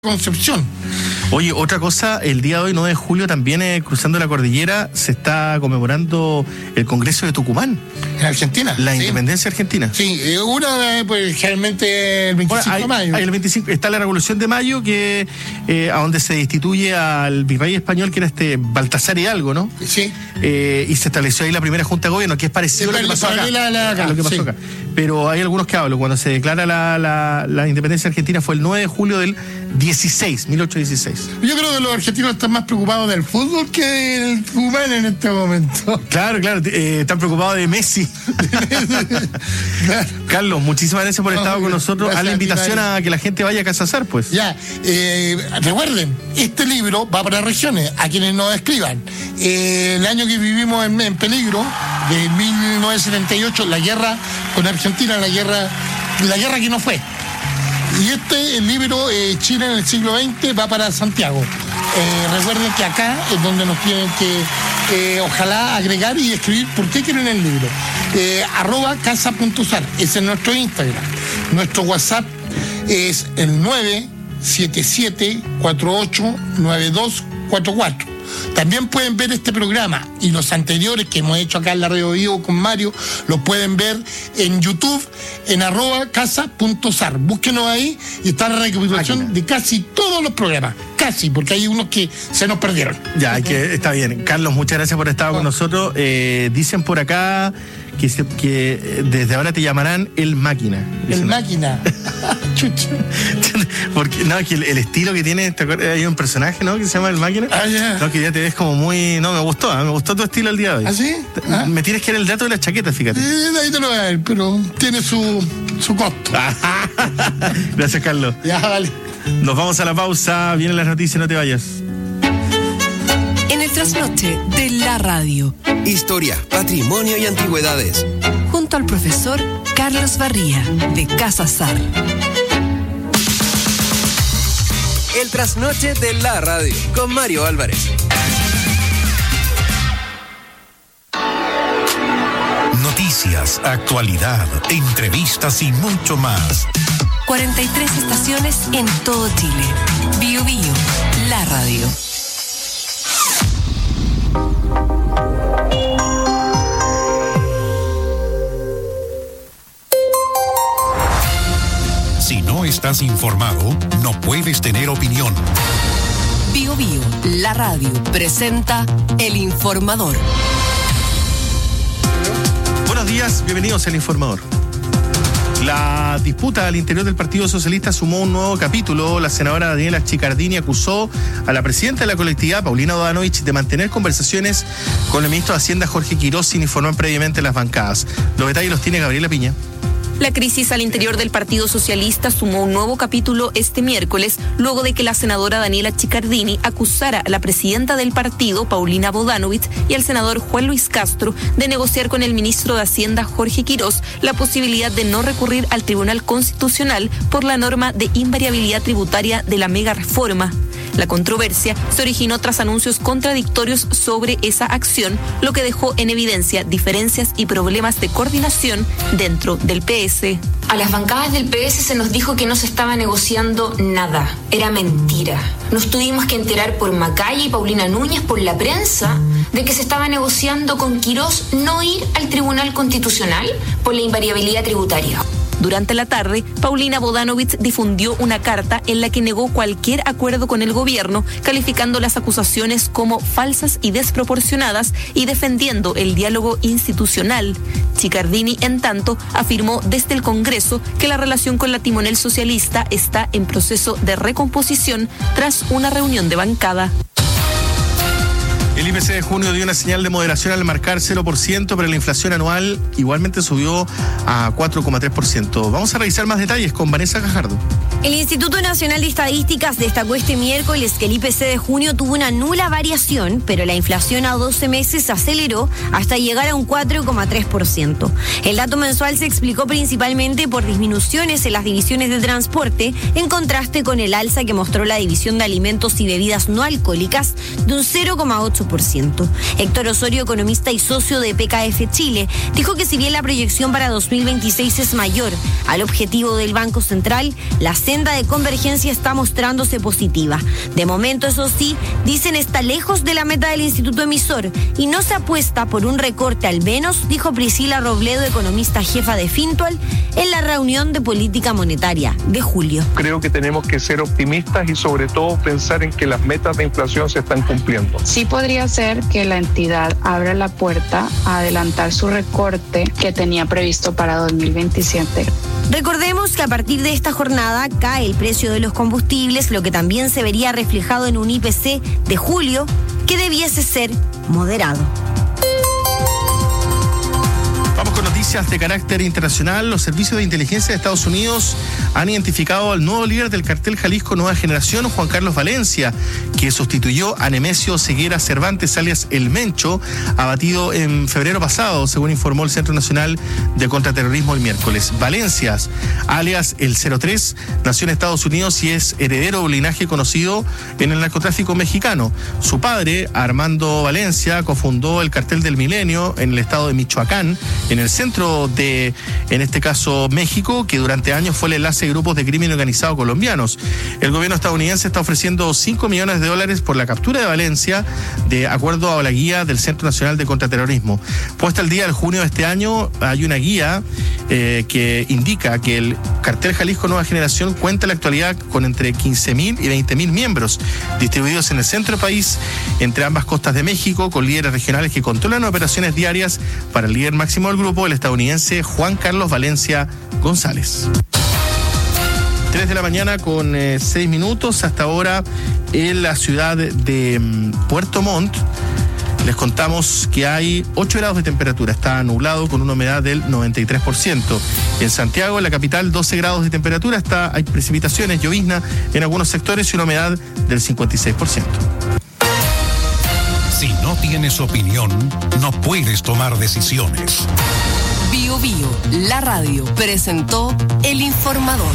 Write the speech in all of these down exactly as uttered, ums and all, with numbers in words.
Concepción. Oye, otra cosa, el día de hoy, nueve de julio, también eh, cruzando la cordillera, se está conmemorando el Congreso de Tucumán. En Argentina. La ¿sí? Independencia argentina. Sí, una, pues generalmente el veinticinco bueno, hay, de mayo. Hay el veinticinco, está la Revolución de Mayo, que eh, a donde se destituye al virrey español, que era este Baltasar Hidalgo, ¿no? Sí. Eh, y se estableció ahí la primera Junta de Gobierno, que es parecido a lo que pasó acá. La, la, acá lo que pasó sí. acá. Pero hay algunos que hablo. Cuando se declara la, la, la Independencia argentina fue el nueve de julio del dieciséis, mil ochocientos dieciséis. Yo creo que los argentinos están más preocupados del fútbol que del Tucumán en este momento. Claro, claro, eh, están preocupados de Messi. Claro. Carlos, muchísimas gracias por No, estar con nosotros. gracias A la invitación a, ti, a que la gente vaya a Casazar, pues. Ya, eh, recuerden, este libro va para regiones, a quienes nos escriban. Eh, el año que vivimos en, en peligro, de mil novecientos setenta y ocho, la guerra con Argentina, la guerra, la guerra que no fue. Y este, el libro eh, Chile en el siglo veinte, va para Santiago. Eh, recuerden que acá es donde nos tienen que, eh, ojalá, agregar y escribir por qué quieren el libro. Eh, arroba casa.sar, ese es nuestro Instagram. Nuestro WhatsApp es el nueve siete siete cuatro ocho nueve dos cuatro cuatro. También pueden ver este programa y los anteriores que hemos hecho acá en la Radio Vivo con Mario, los pueden ver en YouTube, en arroba casa.sar. Búsquenos ahí y está la recapitulación de casi todos los programas. Casi, porque hay unos que se nos perdieron. Ya, hay que, está bien. Carlos, muchas gracias por estar con nosotros. Eh, dicen por acá que, se, que desde ahora te llamarán El Máquina. El Máquina. Chucha. Porque, no, es que el, el estilo que tiene, ¿te acuerdas? Hay un personaje, ¿no? Que se llama El Máquina. Ah, ya. No, que ya te ves como muy... No, me gustó, ¿eh? Me gustó tu estilo el día de hoy. ¿Ah, sí? ¿Ah? Me tienes que dar el dato de la chaqueta, fíjate. Eh, ahí te lo voy a ver, pero tiene su, su costo. Gracias, Carlos. Ya, vale. Nos vamos a la pausa. Vienen las noticias, no te vayas. En el trasnoche de la radio. Historia, patrimonio y antigüedades. Junto al profesor Carlos Barría, de Casazar. El trasnoche de la radio, con Mario Álvarez. Noticias, actualidad, entrevistas y mucho más. cuarenta y tres estaciones en todo Chile. Bio Bio, la radio. Si no estás informado, no puedes tener opinión. Bio Bio, la radio, presenta El Informador. Buenos días, bienvenidos al Informador. La disputa al interior del Partido Socialista sumó un nuevo capítulo. La senadora Daniela Chicardini acusó a la presidenta de la colectividad, Paulina Bodanovich, de mantener conversaciones con el ministro de Hacienda, Jorge Quirós, sin informar previamente las bancadas. Los detalles los tiene Gabriela Piña. La crisis al interior del Partido Socialista sumó un nuevo capítulo este miércoles, luego de que la senadora Daniela Chicardini acusara a la presidenta del partido, Paulina Bodanovich, y al senador Juan Luis Castro de negociar con el ministro de Hacienda, Jorge Quirós, la posibilidad de no recurrir al Tribunal Constitucional por la norma de invariabilidad tributaria de la mega reforma. La controversia se originó tras anuncios contradictorios sobre esa acción, lo que dejó en evidencia diferencias y problemas de coordinación dentro del P S. A las bancadas del P S se nos dijo que no se estaba negociando nada. Era mentira. Nos tuvimos que enterar por Macaya y Paulina Núñez, por la prensa, de que se estaba negociando con Quirós no ir al Tribunal Constitucional por la invariabilidad tributaria. Durante la tarde, Paulina Bodanovich difundió una carta en la que negó cualquier acuerdo con el gobierno, calificando las acusaciones como falsas y desproporcionadas y defendiendo el diálogo institucional. Chicardini, en tanto, afirmó desde el Congreso que la relación con la timonel socialista está en proceso de recomposición tras una reunión de bancada. El I P C de junio dio una señal de moderación al marcar cero por ciento, pero la inflación anual igualmente subió a cuatro coma tres por ciento. Vamos a revisar más detalles con Vanessa Gajardo. El Instituto Nacional de Estadísticas destacó este miércoles que el I P C de junio tuvo una nula variación, pero la inflación a doce meses aceleró hasta llegar a un cuatro coma tres por ciento. El dato mensual se explicó principalmente por disminuciones en las divisiones de transporte, en contraste con el alza que mostró la división de alimentos y bebidas no alcohólicas de un cero coma ocho por ciento. Héctor Osorio, economista y socio de P K F Chile, dijo que si bien la proyección para dos mil veintiséis es mayor al objetivo del Banco Central, la C senda de convergencia está mostrándose positiva. De momento, eso sí, dicen está lejos de la meta del instituto emisor y no se apuesta por un recorte al menos, dijo Priscila Robledo, economista jefa de Fintual, en la reunión de política monetaria de julio. Creo que tenemos que ser optimistas y sobre todo pensar en que las metas de inflación se están cumpliendo. Sí podría ser que la entidad abra la puerta a adelantar su recorte que tenía previsto para dos mil veintisiete. Recordemos que a partir de esta jornada cae el precio de los combustibles, lo que también se vería reflejado en un I P C de julio que debiese ser moderado. Vamos con noticias de carácter internacional. Los servicios de inteligencia de Estados Unidos han identificado al nuevo líder del cartel Jalisco Nueva Generación, Juan Carlos Valencia, que sustituyó a Nemesio Ceguera Cervantes, alias El Mencho, abatido en febrero pasado, según informó el Centro Nacional de Contraterrorismo el miércoles. Valencia, alias El cero tres, nació en Estados Unidos y es heredero de un linaje conocido en el narcotráfico mexicano. Su padre, Armando Valencia, cofundó el cartel del Milenio en el estado de Michoacán, en el centro de, en este caso, México, que durante años fue el enlace de grupos de crimen organizado colombianos. El gobierno estadounidense está ofreciendo cinco millones de dólares por la captura de Valencia, de acuerdo a la guía del Centro Nacional de Contraterrorismo. Puesta al día el junio de este año, hay una guía eh, que indica que el cartel Jalisco Nueva Generación cuenta en la actualidad con entre quince mil y veinte mil miembros, distribuidos en el centro del país, entre ambas costas de México, con líderes regionales que controlan operaciones diarias para el líder máximo del grupo, el estadounidense Juan Carlos Valencia González. tres de la mañana con eh, seis minutos. Hasta ahora en la ciudad de um, Puerto Montt les contamos que hay ocho grados de temperatura. Está nublado con una humedad del noventa y tres por ciento. En Santiago, en la capital, doce grados de temperatura. Está, hay precipitaciones, llovizna en algunos sectores y una humedad del cincuenta y seis por ciento. Si no tienes opinión, no puedes tomar decisiones. Bio Bio, la radio, presentó El Informador.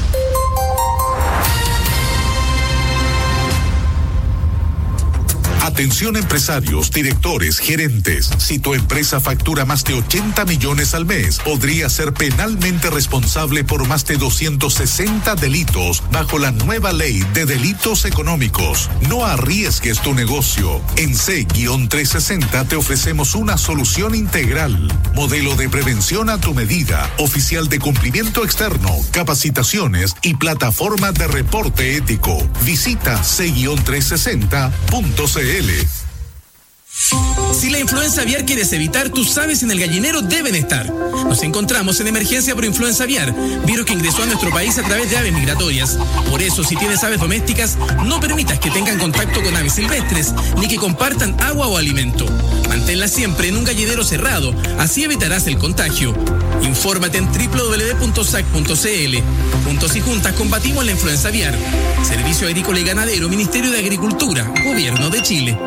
Atención empresarios, directores, gerentes. Si tu empresa factura más de ochenta millones al mes, podría ser penalmente responsable por más de doscientos sesenta delitos bajo la nueva ley de delitos económicos. No arriesgues tu negocio. En C trescientos sesenta te ofrecemos una solución integral. Modelo de prevención a tu medida, oficial de cumplimiento externo, capacitaciones y plataforma de reporte ético. Visita C trescientos sesenta punto c l. Si la influenza aviar quieres evitar, tus aves en el gallinero deben estar. Nos encontramos en emergencia por influenza aviar, virus que ingresó a nuestro país a través de aves migratorias. Por eso, si tienes aves domésticas, no permitas que tengan contacto con aves silvestres, ni que compartan agua o alimento. Manténlas siempre en un gallinero cerrado, así evitarás el contagio. Infórmate en doble u doble u doble u punto s a c punto c l. Juntos y juntas combatimos la influenza aviar. Servicio Agrícola y Ganadero, Ministerio de Agricultura, Gobierno de Chile.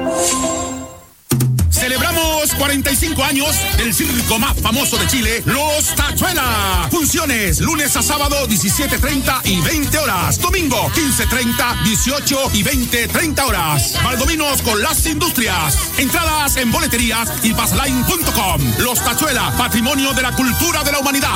Celebramos cuarenta y cinco años del circo más famoso de Chile, Los Tachuela. Funciones lunes a sábado diecisiete treinta y veinte horas. Domingo quince treinta, dieciocho y veinte treinta horas. Valdominos con las industrias. Entradas en boleterías y passline punto com. Los Tachuela, patrimonio de la cultura de la humanidad.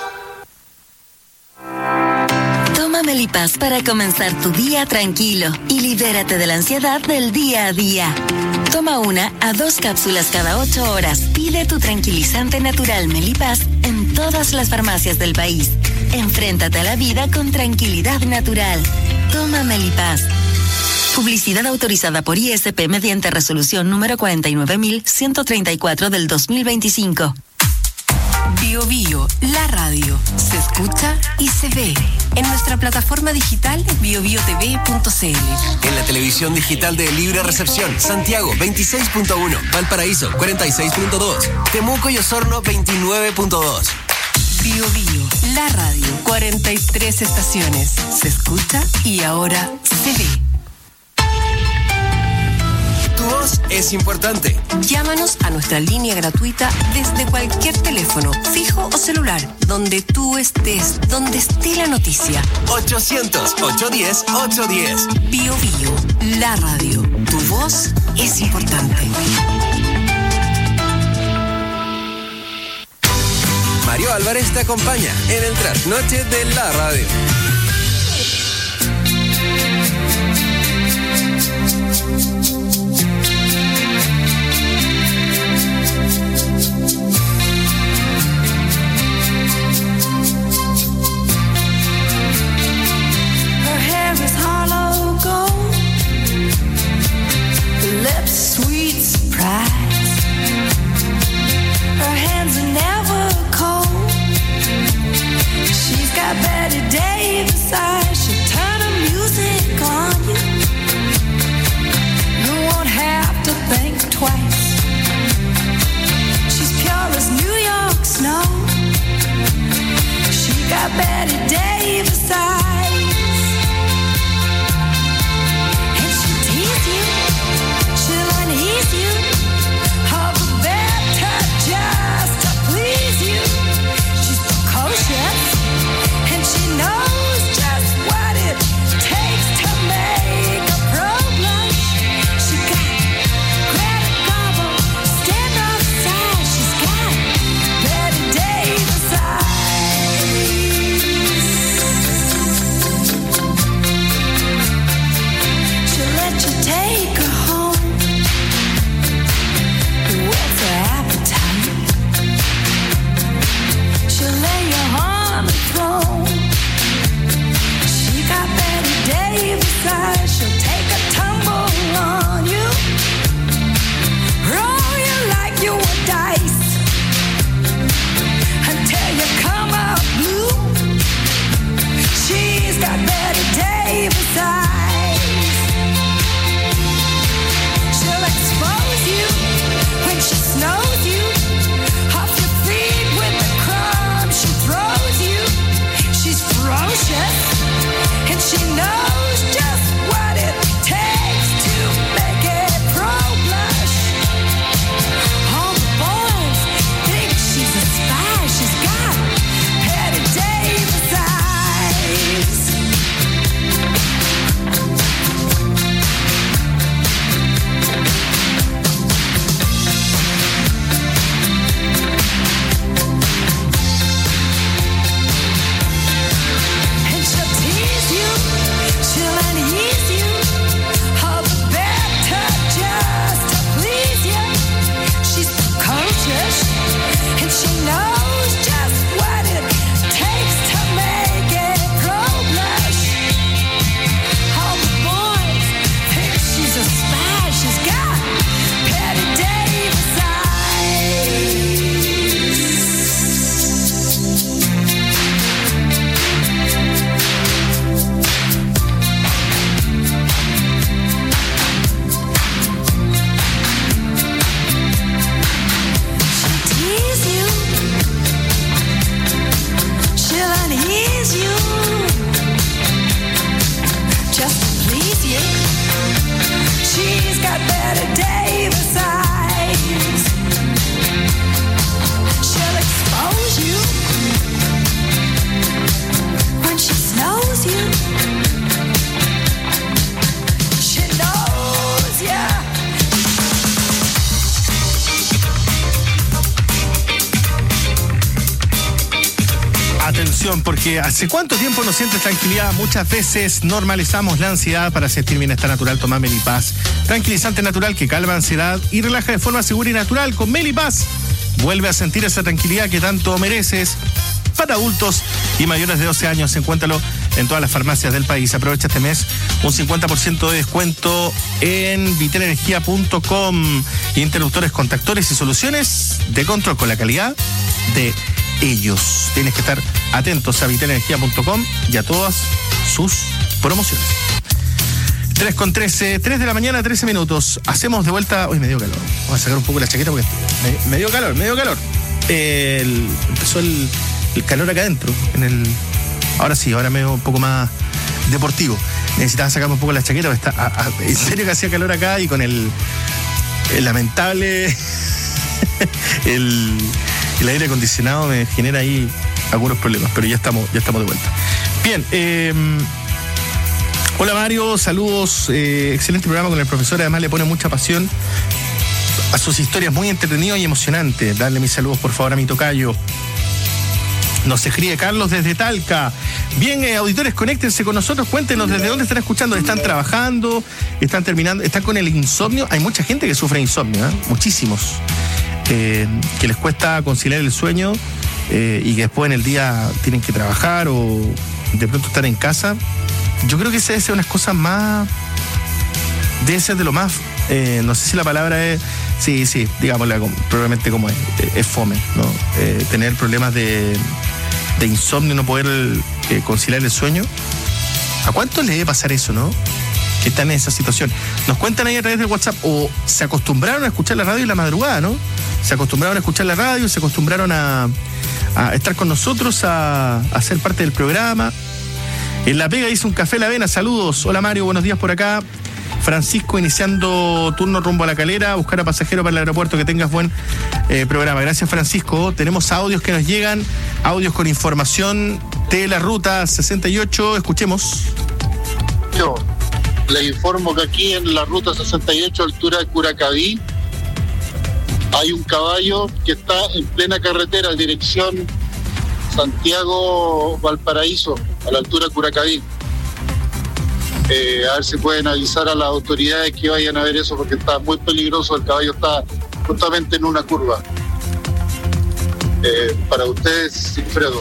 Toma Melipaz para comenzar tu día tranquilo y libérate de la ansiedad del día a día. Toma una a dos cápsulas cada ocho horas. Pide tu tranquilizante natural Melipaz en todas las farmacias del país. Enfréntate a la vida con tranquilidad natural. Toma Melipaz. Publicidad autorizada por I S P mediante resolución número cuarenta y nueve mil ciento treinta y cuatro del dos mil veinticinco. Bio Bio, la radio, se escucha y se ve en nuestra plataforma digital bio bio t v punto c l. En la televisión digital de Libre Recepción, Santiago veintiséis punto uno, Valparaíso cuarenta y seis punto dos, Temuco y Osorno veintinueve punto dos. Bio Bio, la radio, cuarenta y tres estaciones, se escucha y ahora se ve. Tu voz es importante. Llámanos a nuestra línea gratuita desde cualquier teléfono, fijo o celular, donde tú estés, donde esté la noticia. ochocientos, ochocientos diez, ochocientos diez. Bio Bio, la radio. Tu voz es importante. Mario Álvarez te acompaña en el trasnoche de la radio. please you. She's got Betty Davis eyes. She'll expose you when she snows you. She knows ya. Atención, porque ¿hace cuánto tiempo no sientes tranquilidad? Muchas veces normalizamos la ansiedad. Para sentir bienestar natural, toma Melipaz. Tranquilizante natural que calma ansiedad y relaja de forma segura y natural. Con Melipaz vuelve a sentir esa tranquilidad que tanto mereces. Para adultos y mayores de doce años, encuéntralo en todas las farmacias del país. Aprovecha este mes un cincuenta por ciento de descuento en vitelenergia punto com. Interruptores, contactores y soluciones de control con la calidad de ellos. Tienes que estar atentos a vitelenergia punto com y a todas sus promociones. tres con trece, tres de la mañana, trece minutos. Hacemos de vuelta. Uy, me dio calor. Vamos a sacar un poco la chaqueta porque me, me dio calor, me dio calor. El, empezó el, el calor acá adentro. En el, ahora sí, ahora me veo un poco más deportivo. Necesitaba sacarme un poco la chaqueta porque está, a, a, en serio que hacía calor acá y con el, el lamentable el El aire acondicionado me genera ahí algunos problemas, pero ya estamos, ya estamos de vuelta. Bien, eh, hola Mario, saludos, eh, excelente programa con el profesor, además le pone mucha pasión a sus historias, muy entretenido y emocionante. Darle mis saludos por favor a mi tocayo. Nos escribe Carlos desde Talca. Bien, eh, auditores, conéctense con nosotros, cuéntenos desde dónde están escuchando. ¿Están trabajando? ¿Están terminando? ¿Están con el insomnio? Hay mucha gente que sufre insomnio, ¿eh? Muchísimos. Eh, que les cuesta conciliar el sueño eh, y que después en el día tienen que trabajar o de pronto estar en casa. Yo creo que esa es una de las cosas más, debe ser de lo más, eh, no sé si la palabra es, sí, sí, digámosle probablemente como es, es fome, ¿no? Eh, tener problemas de, de insomnio, no poder eh, conciliar el sueño. ¿A cuántos le debe pasar eso, no? Que están en esa situación. Nos cuentan ahí a través del WhatsApp, o se acostumbraron a escuchar la radio en la madrugada, ¿no? Se acostumbraron a escuchar la radio, se acostumbraron a, a estar con nosotros, a, a ser parte del programa. En La Pega hizo un café La Avena, saludos. Hola Mario, buenos días por acá. Francisco, iniciando turno rumbo a La Calera, buscar a pasajero para el aeropuerto, que tengas buen eh, programa. Gracias Francisco. Tenemos audios que nos llegan, audios con información de la ruta sesenta y ocho, escuchemos. Yo les informo que aquí en la ruta sesenta y ocho, altura de Curacaví, hay un caballo que está en plena carretera, dirección Santiago-Valparaíso, a la altura de Curacaví. Eh, a ver si pueden avisar a las autoridades que vayan a ver eso, porque está muy peligroso, el caballo está justamente en una curva. Eh, para ustedes, Sigfredo.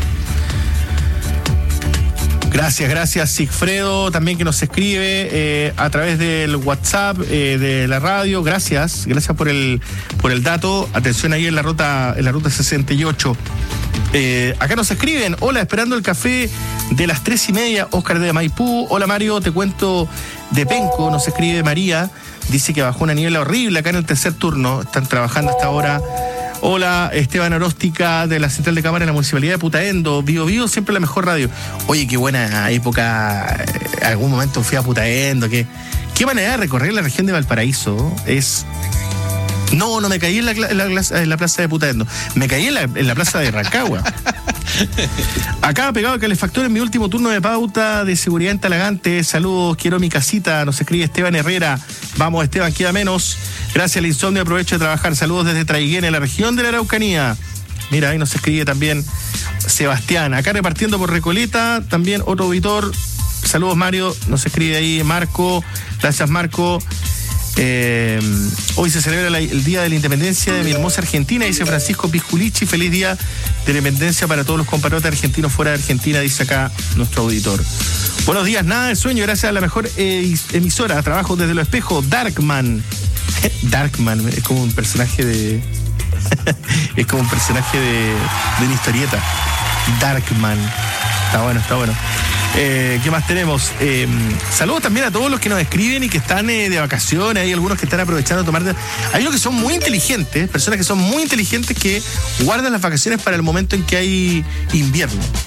Gracias, gracias Sigfredo, también que nos escribe eh, a través del WhatsApp eh, de la radio. Gracias, gracias por el por el dato. Atención ahí en la ruta, en la ruta sesenta y ocho. Eh, acá nos escriben, hola, esperando el café de las tres y media, Oscar de Maipú. Hola Mario, te cuento de Penco, nos escribe María, dice que bajó una niebla horrible acá en el tercer turno, están trabajando hasta ahora. Hola, Esteban Oróstica de la Central de Cámara en la Municipalidad de Putaendo. Bio Bio, siempre la mejor radio. Oye, qué buena época. Algún momento fui a Putaendo. Qué, qué manera de recorrer la región de Valparaíso. Es... No, no me caí en la, en la, en la plaza de Putaendo. Me caí en la, en la plaza de Rancagua. Acá pegado al calefactor en mi último turno de pauta de seguridad en Talagante. Saludos, quiero mi casita. Nos escribe Esteban Herrera. Vamos, Esteban, queda menos. Gracias al insomnio, aprovecho de trabajar. Saludos desde Traiguén, en la región de la Araucanía. Mira, ahí nos escribe también Sebastián. Acá repartiendo por Recoleta, también otro auditor. Saludos, Mario. Nos escribe ahí Marco. Gracias, Marco. Eh, hoy se celebra la, el Día de la Independencia de mi hermosa Argentina, dice Francisco Pisculichi. Feliz Día de la Independencia para todos los compatriotas argentinos fuera de Argentina, dice acá nuestro auditor. Buenos días, nada de sueño, gracias a la mejor eh, emisora. Trabajo desde Los Espejos, Darkman. Darkman, es como un personaje de... es como un personaje de, de una historieta. Darkman. Está bueno, está bueno. Eh, ¿Qué más tenemos? Eh, saludos también a todos los que nos escriben y que están eh, de vacaciones. Hay algunos que están aprovechando de tomar... De... Hay unos que son muy inteligentes, personas que son muy inteligentes que guardan las vacaciones para el momento en que hay invierno.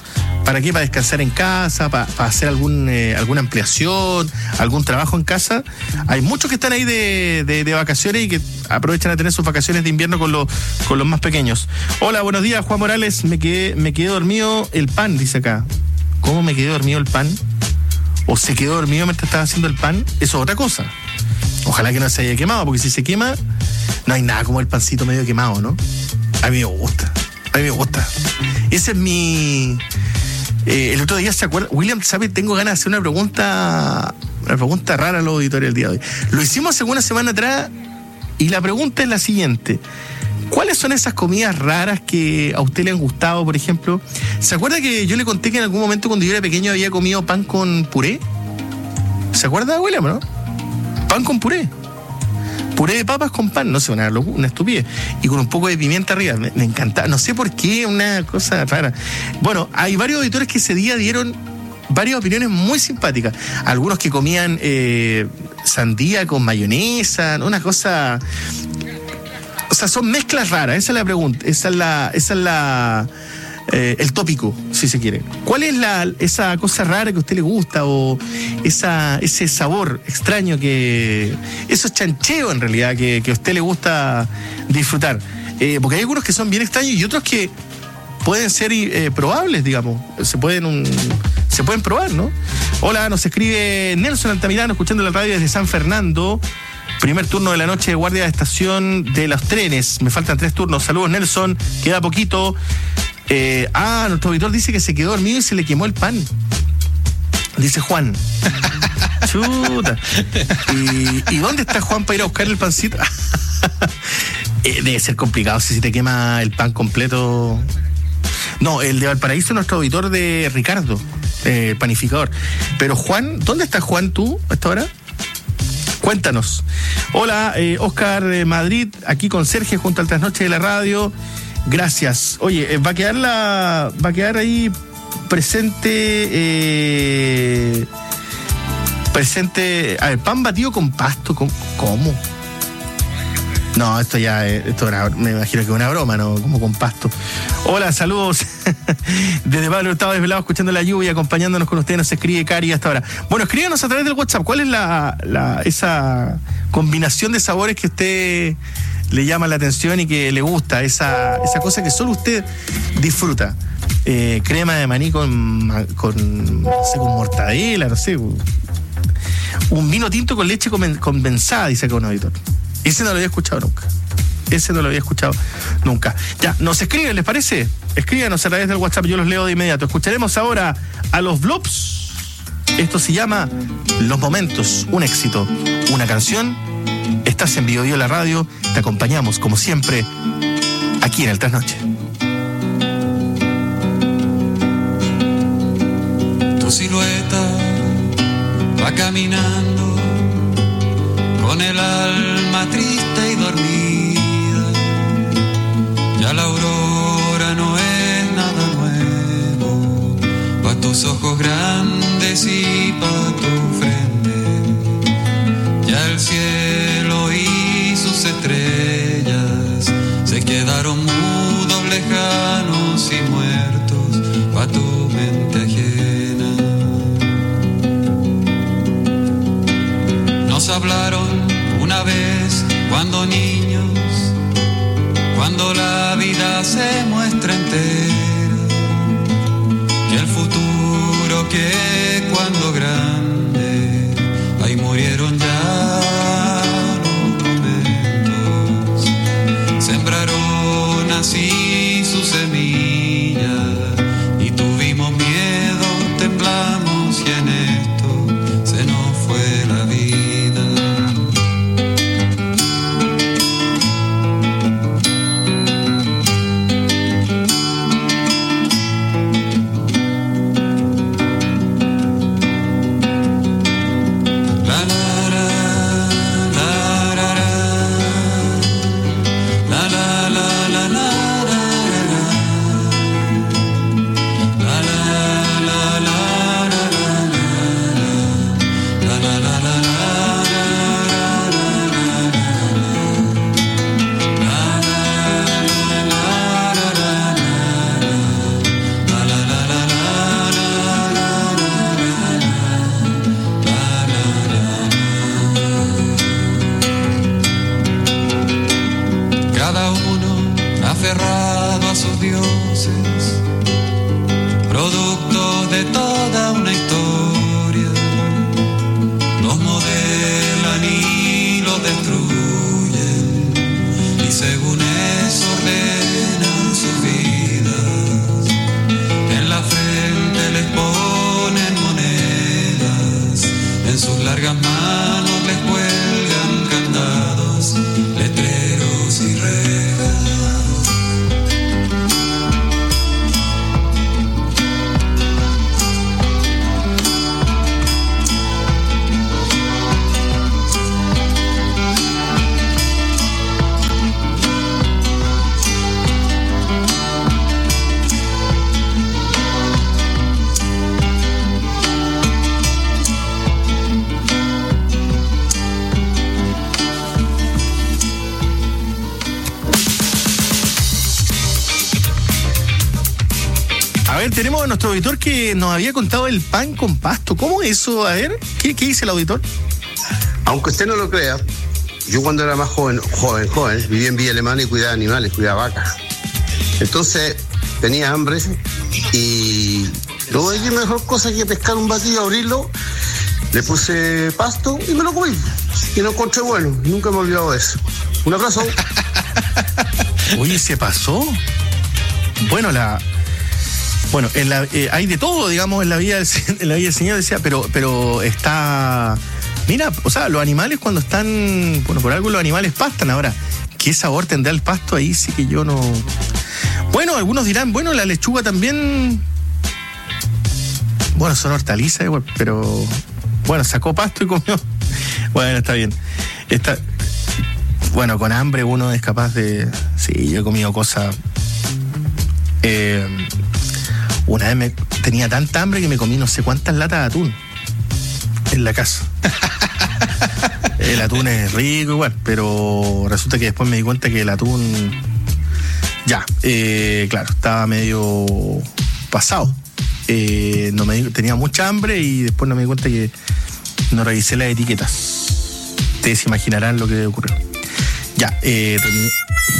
¿Para qué? Para descansar en casa, para, para hacer algún, eh, alguna ampliación, algún trabajo en casa. Hay muchos que están ahí de, de, de vacaciones y que aprovechan a tener sus vacaciones de invierno con, los con los más pequeños. Hola, buenos días, Juan Morales. Me quedé, me quedé dormido el pan, dice acá. ¿Cómo me quedé dormido el pan? ¿O se quedó dormido mientras estaba haciendo el pan? Eso es otra cosa. Ojalá que no se haya quemado, porque si se quema, no hay nada como el pancito medio quemado, ¿no? A mí me gusta. A mí me gusta. Ese es mi... Eh, el otro día se acuerda, William, ¿sabe? Tengo ganas de hacer una pregunta, una pregunta rara a los auditores el día de hoy. Lo hicimos hace una semana atrás y la pregunta es la siguiente. ¿Cuáles son esas comidas raras que a usted le han gustado, por ejemplo? ¿Se acuerda que yo le conté que en algún momento cuando yo era pequeño había comido pan con puré? ¿Se acuerda, William, no? Pan con puré. Puré de papas con pan, no sé, una, una estupidez. Y con un poco de pimienta arriba. Me, me encanta. No sé por qué, una cosa rara. Bueno, hay varios auditores que ese día dieron varias opiniones muy simpáticas. Algunos que comían eh, sandía con mayonesa, una cosa... O sea, son mezclas raras, esa es la pregunta. Esa es la... Esa es la Eh, el tópico, si se quiere. ¿Cuál es la esa cosa rara que a usted le gusta o esa ese sabor extraño que... esos chancheos en realidad que, que a usted le gusta disfrutar? Eh, porque hay algunos que son bien extraños y otros que pueden ser eh, probables, digamos. Se pueden un, se pueden probar, ¿no? Hola, nos escribe Nelson Altamirano, escuchando la radio desde San Fernando. Primer turno de la noche de guardia de estación de los trenes. Me faltan tres turnos. Saludos, Nelson. Queda poquito. Eh, ah, nuestro auditor dice que se quedó dormido y se le quemó el pan. Dice Juan. Chuta. ¿Y, ¿Y dónde está Juan para ir a buscar el pancito? eh, debe ser complicado si se te quema el pan completo. No, el de Valparaíso es nuestro auditor de Ricardo, eh, panificador. Pero Juan, ¿dónde está Juan tú a esta hora? Cuéntanos. Hola, eh, Oscar de Madrid, aquí con Sergio junto al Trasnoche de la Radio. Gracias. Oye, va a quedar la, va a quedar ahí presente, eh, presente, a ver, pan batido con pasto, ¿cómo? No, esto ya, esto era, me imagino que es una broma, ¿no? Como con pasto. Hola, saludos desde Pablo Hurtado desvelado, escuchando la lluvia, acompañándonos con ustedes, nos escribe Cari hasta ahora. Bueno, escríbanos a través del WhatsApp, ¿cuál es la, la esa combinación de sabores que usted le llama la atención y que le gusta, esa, esa cosa que solo usted disfruta? Eh, crema de maní con, con, no sé, con mortadela, no sé. Un vino tinto con leche condensada, dice acá un auditor. Ese no lo había escuchado nunca. Ese no lo había escuchado nunca. Ya, nos escriben, ¿les parece? Escríbanos a través del WhatsApp, yo los leo de inmediato. Escucharemos ahora a los Blobs. Esto se llama Los Momentos, un éxito, una canción. Estás en Bio Bio la radio, te acompañamos como siempre aquí en el Trasnoche. Tu silueta va caminando con el alma triste y dormida. Ya la aurora no es nada nuevo, pa' tus ojos grandes y pa' tu frente. Ya el cielo y sus estrellas se quedaron mudos, lejanos y muertos, pa' tu mente ajena. Nos hablaron una vez cuando niños, cuando la vida se muestra entera, que el futuro que cuando grande, ahí murieron ya los momentos, sembraron así su semilla y tuvimos miedo, temblamos y en esto se nos fue la vida. los destruyen y según eso ordenan sus vidas. En la frente les ponen monedas, en sus largas manos les cuelgan candados, letreros y rejas. A ver, tenemos a nuestro auditor que nos había contado el pan con pasto. ¿Cómo es eso? A ver, ¿qué, qué dice el auditor? Aunque usted no lo crea, yo cuando era más joven, joven, joven, vivía en Villa Alemana y cuidaba animales, cuidaba vacas. Entonces tenía hambre y no hay mejor cosa que pescar un batido, abrirlo, le puse pasto y me lo comí. Y lo encontré bueno, nunca me he olvidado de eso. Un abrazo. Oye, ¿se pasó? Bueno, la... Bueno, en la, eh, hay de todo, digamos, en la vida del, en la vida del Señor, decía, pero, pero está... Mira, o sea, los animales cuando están... Bueno, por algo los animales pastan ahora. ¿Qué sabor tendrá el pasto? Ahí sí que yo no... Bueno, algunos dirán, bueno, la lechuga también... Bueno, son hortalizas igual, pero... Bueno, sacó pasto y comió. Bueno, está bien. Está... Bueno, con hambre uno es capaz de... Sí, yo he comido cosas... Eh... Una vez me, tenía tanta hambre que me comí no sé cuántas latas de atún en la casa. El atún es rico igual, pero resulta que después me di cuenta que el atún, ya, eh, claro, estaba medio pasado. Eh, no me di, tenía mucha hambre y después no me di cuenta que no revisé las etiquetas. Ustedes se imaginarán lo que ocurrió. Ya, eh, terminé,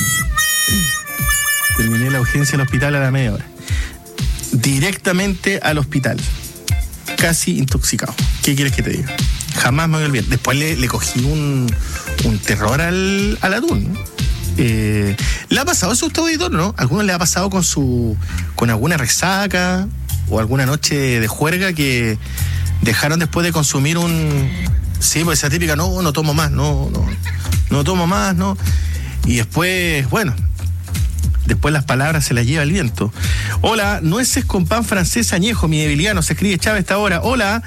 terminé la urgencia del hospital a la media hora. Directamente al hospital, casi intoxicado. ¿Qué quieres que te diga? Jamás me voy a olvidar. Después le, le cogí un, un terror al, al atún. Eh, ¿Le ha pasado eso a usted, auditor, no? ¿A alguno le ha pasado con su con alguna resaca o alguna noche de juerga que dejaron después de consumir un... Sí, pues esa típica, no, no tomo más, no, no, no tomo más, no. Y después, bueno... Después las palabras se las lleva el viento. Hola, nueces con pan francés añejo, mi debilidad, nos escribe Chávez esta hora. Hola,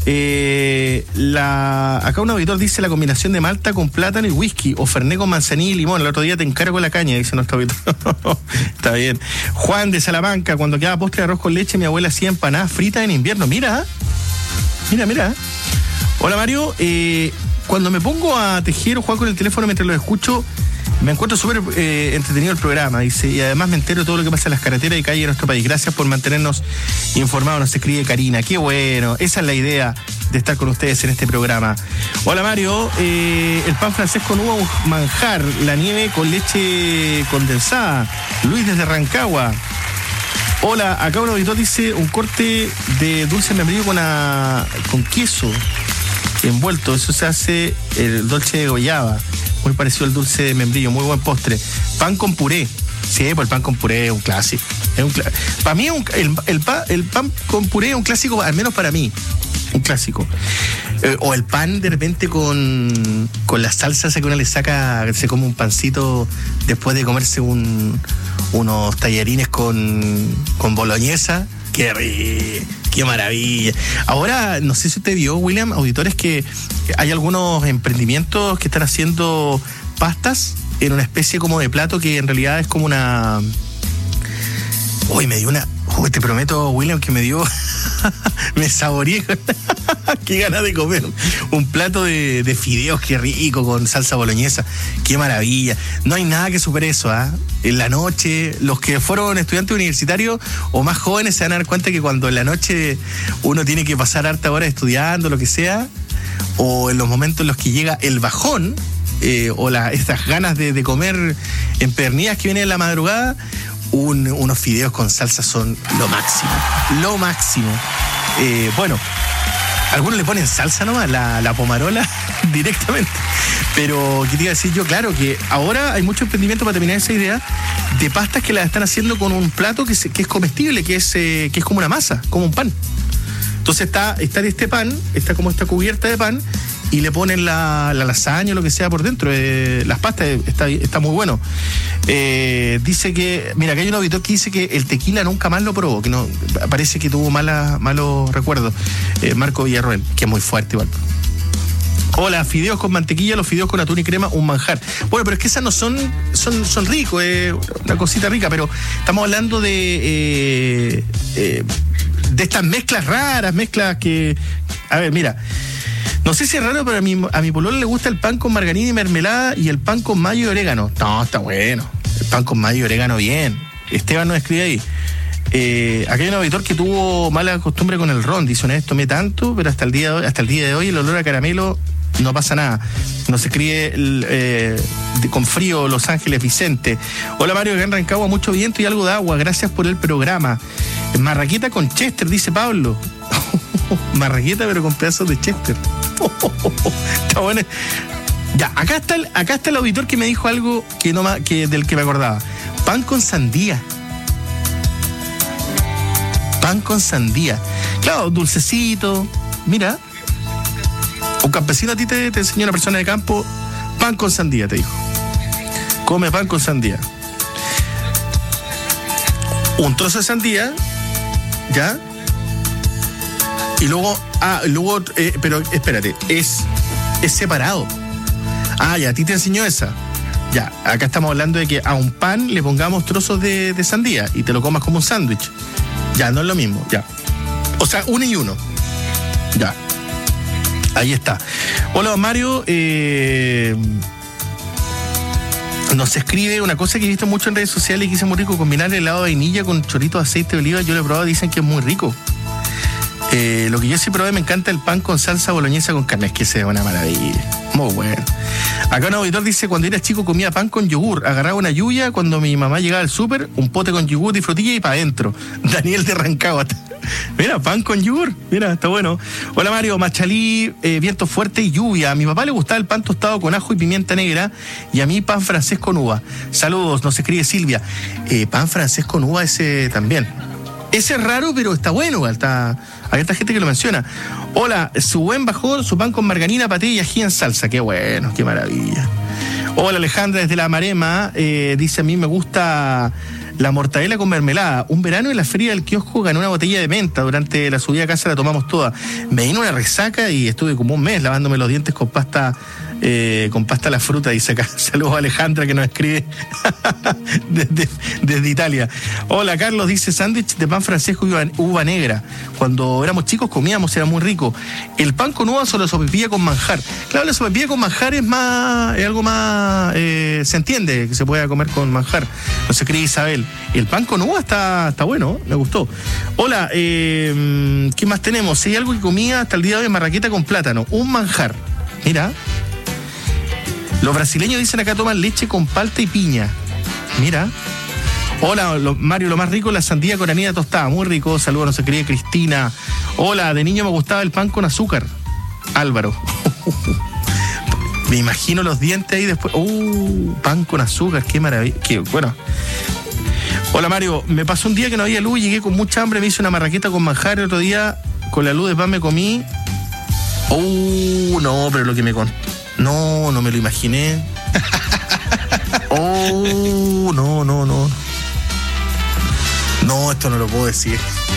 eh, la, acá un auditor dice la combinación de malta con plátano y whisky o fernet con manzanilla y limón. El otro día te encargo la caña, dice nuestro auditor. Está bien. Juan de Salamanca, cuando quedaba postre de arroz con leche, mi abuela hacía empanadas fritas en invierno. Mira, mira, mira. Hola Mario, eh, cuando me pongo a tejer o jugar con el teléfono mientras lo escucho, me encuentro súper eh, entretenido el programa, dice, y además me entero de todo lo que pasa en las carreteras y calles de nuestro país. Gracias por mantenernos informados, nos escribe Karina. Qué bueno, esa es la idea de estar con ustedes en este programa. Hola Mario, eh, el pan francés con uva manjar, la nieve con leche condensada. Luis desde Rancagua. Hola, acá un auditor dice un corte de dulce membrillo con, a, con queso envuelto. Eso se hace el dolce de goyaba. Muy parecido al dulce de membrillo, muy buen postre. Pan con puré. Sí, pues el pan con puré es un clásico. Es un cl- para mí, un, el, el, pa, el pan con puré es un clásico, al menos para mí. Un clásico. Eh, o el pan de repente con, con la salsa esa que uno le saca, se come un pancito después de comerse un, unos tallarines con, con boloñesa. Qué rico, qué maravilla. Ahora, no sé si usted vio, William, auditores, que hay algunos emprendimientos que están haciendo pastas en una especie como de plato que en realidad es como una... Uy, me dio una... Uy, te prometo, William, que me dio... me saboreé. Qué ganas de comer un plato de, de fideos, qué rico, con salsa boloñesa. Qué maravilla. No hay nada que supere eso, ¿ah? ¿eh? En la noche, los que fueron estudiantes universitarios o más jóvenes se van a dar cuenta que cuando en la noche uno tiene que pasar harta hora estudiando, lo que sea, o en los momentos en los que llega el bajón, eh, o la, estas ganas de, de comer empedernidas que vienen en la madrugada, un, unos fideos con salsa son lo máximo, lo máximo. Eh, bueno, algunos le ponen salsa nomás, la, la pomarola directamente. Pero, ¿qué te iba a decir yo? Claro que ahora hay mucho emprendimiento, para terminar esa idea, de pastas que las están haciendo con un plato que, se, que es comestible, que es, eh, que es como una masa, como un pan. Entonces está, está este pan, está como esta cubierta de pan, y le ponen la, la lasaña o lo que sea por dentro. Eh, las pastas, está, está muy bueno. Eh, dice que, mira, acá hay un auditor que dice que el tequila nunca más lo probó, que no, parece que tuvo mala, malos recuerdos. Eh, Marco Villarroel, que es muy fuerte igual. Hola, fideos con mantequilla, los fideos con atún y crema, un manjar. Bueno, pero es que esas no son, son, son ricos, eh, una cosita rica, pero estamos hablando de, eh, eh, de estas mezclas raras, mezclas que, a ver, mira, no sé si es raro, pero a mi, a mi pololo le gusta el pan con margarina y mermelada y el pan con mayo y orégano. No, está bueno. El pan con mayo y orégano, bien. Esteban nos escribe ahí. Eh, acá hay un auditor que tuvo mala costumbre con el ron. Dice, una vez tomé tanto, pero hasta el día de hoy, hasta el día de hoy el olor a caramelo no pasa nada. Nos escribe eh, de, con frío Los Ángeles Vicente. Hola Mario, acá en Rancagua mucho viento y algo de agua. Gracias por el programa. Marraqueta con Chester, dice Pablo. Marraqueta pero con pedazos de Chester. Está bueno. Ya, acá está el, acá está el auditor que me dijo algo que no que del que me acordaba. Pan con sandía. Pan con sandía. Claro, dulcecito. Mira. Un campesino a ti te, te enseñó, una persona de campo, pan con sandía, te dijo. Come pan con sandía. Un trozo de sandía, ¿ya? Y luego, ah, luego, eh, pero espérate, es, es separado. Ah, ya, a ti te enseñó esa. Ya, acá estamos hablando de que a un pan le pongamos trozos de, de sandía y te lo comas como un sándwich. Ya, no es lo mismo, ya. O sea, uno y uno. Ya. Ahí está. Hola Mario, eh, nos escribe una cosa que he visto mucho en redes sociales y que es muy rico, combinar el helado de vainilla con chorrito de aceite de oliva. Yo lo he probado, dicen que es muy rico. Eh, lo que yo sí probé, me encanta el pan con salsa boloñesa con carne, es que ese es una maravilla, muy bueno. Acá un auditor dice, cuando era chico comía pan con yogur, agarraba una lluvia, cuando mi mamá llegaba al súper, un pote con yogur y frutilla y para adentro. Daniel de Rancagua. Mira, pan con yogur, mira, está bueno. Hola Mario, Machalí, eh, viento fuerte y lluvia. A mi papá le gustaba el pan tostado con ajo y pimienta negra y a mí pan francés con uva. Saludos, nos escribe Silvia. Eh, pan francés con uva ese también. Ese es raro, pero está bueno, está, hay esta gente que lo menciona. Hola, su buen bajón, su pan con margarina, paté y ají en salsa. Qué bueno, qué maravilla. Hola Alejandra desde La Marema, eh, dice, a mí me gusta la mortadela con mermelada. Un verano en la feria del kiosco gané una botella de menta. Durante la subida a casa la tomamos toda. Me vino una resaca y estuve como un mes lavándome los dientes con pasta eh, con pasta a la fruta, dice acá. Saludos a Alejandra que nos escribe desde, desde Italia. Hola Carlos, dice sándwich de pan francés con uva, uva negra. Cuando éramos chicos comíamos, era muy rico. El pan con uva o la sopepilla con manjar. Claro, la sopepilla con manjar es más, es algo más, eh, se entiende que se pueda comer con manjar. No se cree Isabel. El pan con uva está, está bueno, me gustó. Hola, eh, ¿qué más tenemos? Si hay algo que comía hasta el día de hoy, marraqueta con plátano, un manjar. Mira. Los brasileños dicen acá toman leche con palta y piña. Mira. Hola, lo, Mario, lo más rico, la sandía con harina tostada, muy rico. Saludos, no se cree Cristina. Hola, de niño me gustaba el pan con azúcar. Álvaro. Me imagino los dientes ahí después. Uh, pan con azúcar, qué maravilla. Qué, bueno. Hola Mario, me pasó un día que no había luz, llegué con mucha hambre, me hice una marraqueta con manjar, el otro día con la luz de pan me comí. Oh, no, pero lo que me contó. No, no me lo imaginé. Oh, no, no, no. No, esto no lo puedo decir.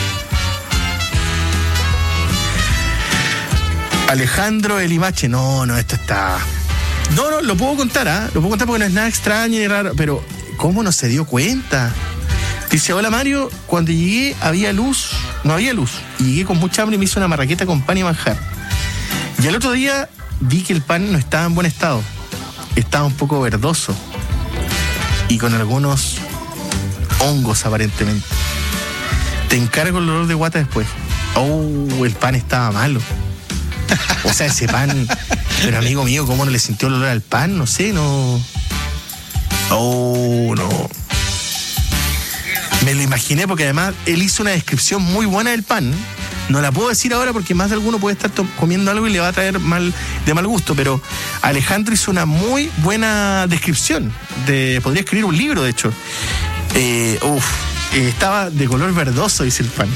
Alejandro Elimache, no, no, esto está... No, no, lo puedo contar, ¿ah? ¿eh? Lo puedo contar porque no es nada extraño ni raro, pero ¿cómo no se dio cuenta? Dice, hola Mario, cuando llegué había luz, no había luz, y llegué con mucha hambre y me hice una marraqueta con pan y manjar. Y al otro día vi que el pan no estaba en buen estado, estaba un poco verdoso y con algunos hongos aparentemente. Te encargo el olor de guata después. Oh, el pan estaba malo. O sea, ese pan, pero amigo mío, ¿cómo no le sintió el olor al pan? No sé, no... Oh, no. Me lo imaginé porque además él hizo una descripción muy buena del pan, No la puedo decir ahora porque más de alguno puede estar to- comiendo algo y le va a traer mal, de mal gusto, pero Alejandro hizo una muy buena descripción. De, podría escribir un libro, de hecho. Eh, uf, eh, estaba de color verdoso, dice el pan.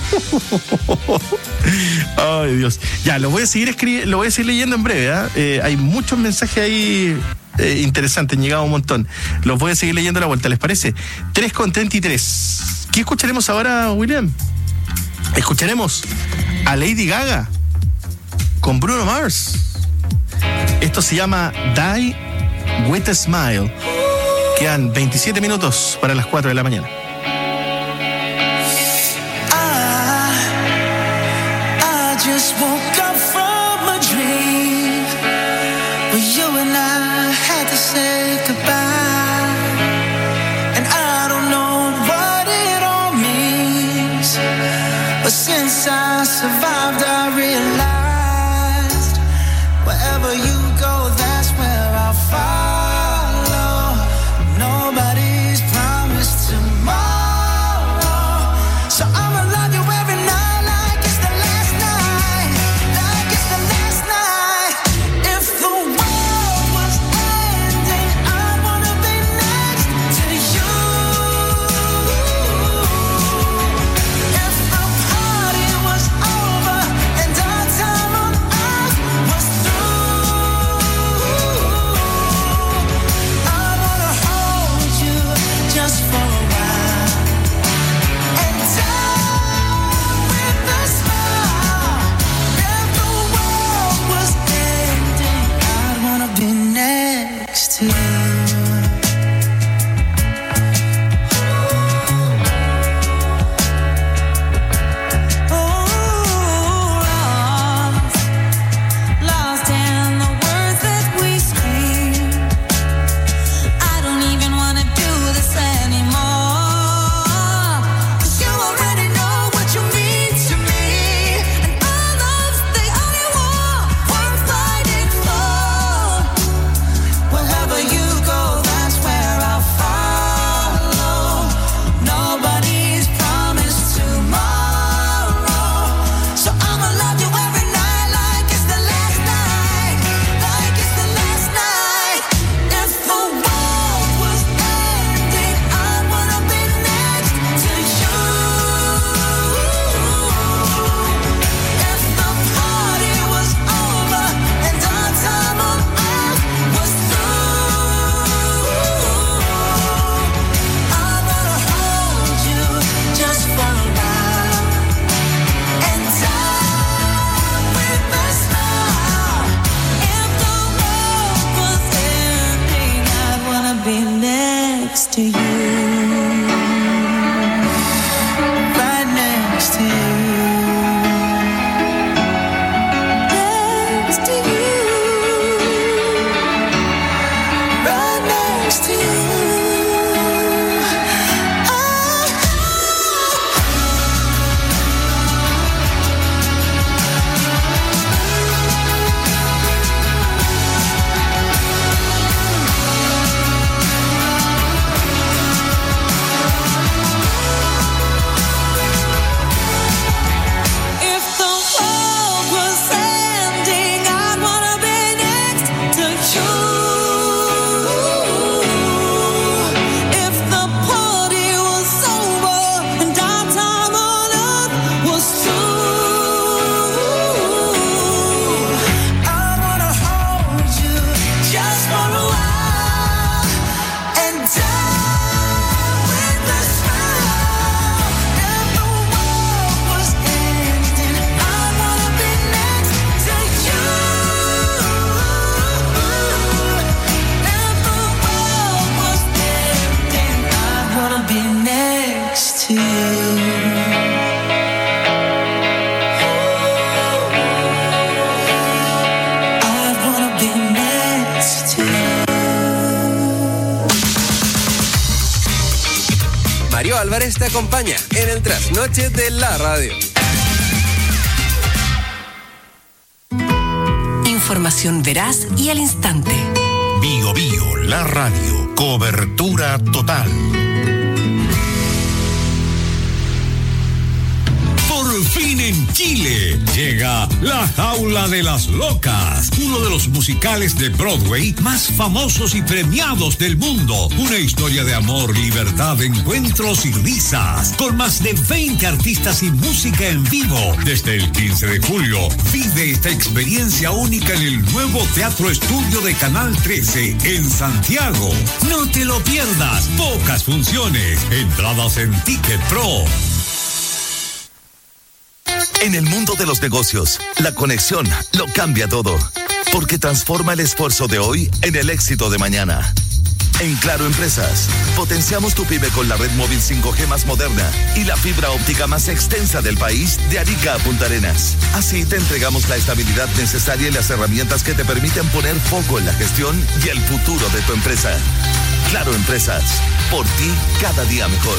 Ay, Dios. Ya, lo voy a seguir escri- lo voy a seguir leyendo en breve. ¿eh? Eh, hay muchos mensajes ahí eh, interesantes, han llegado un montón. Los voy a seguir leyendo a la vuelta, ¿les parece? tres con treinta y tres. ¿Qué escucharemos ahora, William? Escucharemos a Lady Gaga con Bruno Mars. Esto se llama Die With a Smile. Quedan veintisiete minutos para las cuatro de la mañana. I just woke up from a dream where you and I had to say goodbye, and I don't know what it all means, but since I survived I realized wherever you go, that's where I'll follow. Nobody's promised tomorrow, so I'ma love you every night like it's the last night, like it's the last night. If the world was ending, I'd wanna be next to you. If the party was over and our time on earth was through, I wanna hold you just for a while and die with a smile. If the world was ending, I'd wanna be next to you. Lost in the words that we scream. I don't even wanna do this anymore, 'cause you already know what you mean to me, and our love's the only war worth fighting for. Wherever you go, that's where I'll follow. Nobody's promised tomorrow, so I'ma love you every night like it's the last night, like it's the last night. If the world was ending, I'd wanna be next to you. If the party was over and our time on earth was through, I wanna hold you just for a while and die with a smile. If the world was ending, I'd wanna be next to you, right next to you, next to you, right next to you. If the world was ending, I'd wanna be next to you. If the party was over and our time on earth was through, I wanna hold you just for a while and die with a smile. If the world was ending, I wanna be next to you. If the world was ending, I wanna be next to you. I wanna be next to you. Mario Álvarez te acompaña en el trasnoche de la radio. Información veraz y al instante. Bio Bio, la radio. Cobertura total. Por fin en Chile llega La Jaula de las Locas, uno de los musicales de Broadway más famosos y premiados del mundo. Una historia de amor, libertad, encuentros y risas, con más de veinte artistas y música en vivo. Desde el quince de julio, vive esta experiencia única en el nuevo Teatro Estudio de Canal trece en Santiago. No te lo pierdas, pocas funciones, entradas en Ticket Pro. En el mundo de los negocios, la conexión lo cambia todo, porque transforma el esfuerzo de hoy en el éxito de mañana. En Claro Empresas, potenciamos tu pyme con la red móvil cinco G más moderna y la fibra óptica más extensa del país, de Arica a Punta Arenas. Así te entregamos la estabilidad necesaria y las herramientas que te permiten poner foco en la gestión y el futuro de tu empresa. Claro Empresas, por ti cada día mejor.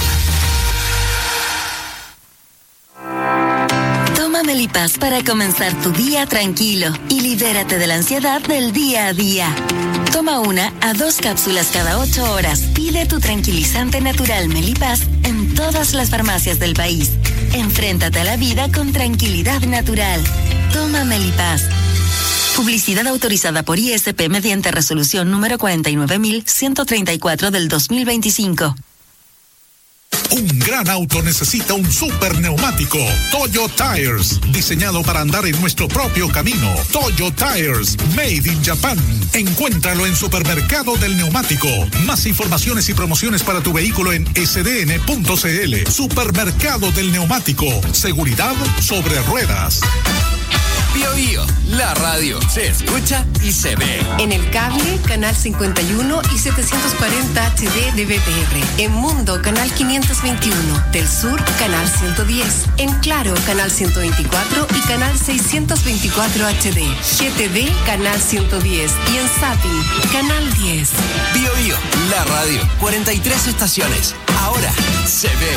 Toma Melipaz para comenzar tu día tranquilo y libérate de la ansiedad del día a día. Toma una a dos cápsulas cada ocho horas. Pide tu tranquilizante natural Melipaz en todas las farmacias del país. Enfréntate a la vida con tranquilidad natural. Toma Melipaz. Publicidad autorizada por I S P mediante resolución número cuarenta y nueve mil ciento treinta y cuatro del dos mil veinticinco. Un gran auto necesita un super neumático. Toyo Tires, diseñado para andar en nuestro propio camino. Toyo Tires, made in Japan. Encuéntralo en Supermercado del Neumático. Más informaciones y promociones para tu vehículo en s d n punto c l. Supermercado del Neumático. Seguridad sobre ruedas. Bio Bio, la radio se escucha y se ve. En el cable, canal cincuenta y uno y setecientos cuarenta H D de B T R. En Mundo, canal quinientos veintiuno. Del Sur, canal ciento diez. En Claro, canal ciento veinticuatro y canal seiscientos veinticuatro H D. G T V, canal ciento diez. Y en Sapin, canal diez. Bio Bio, la radio, cuarenta y tres estaciones. Ahora se ve.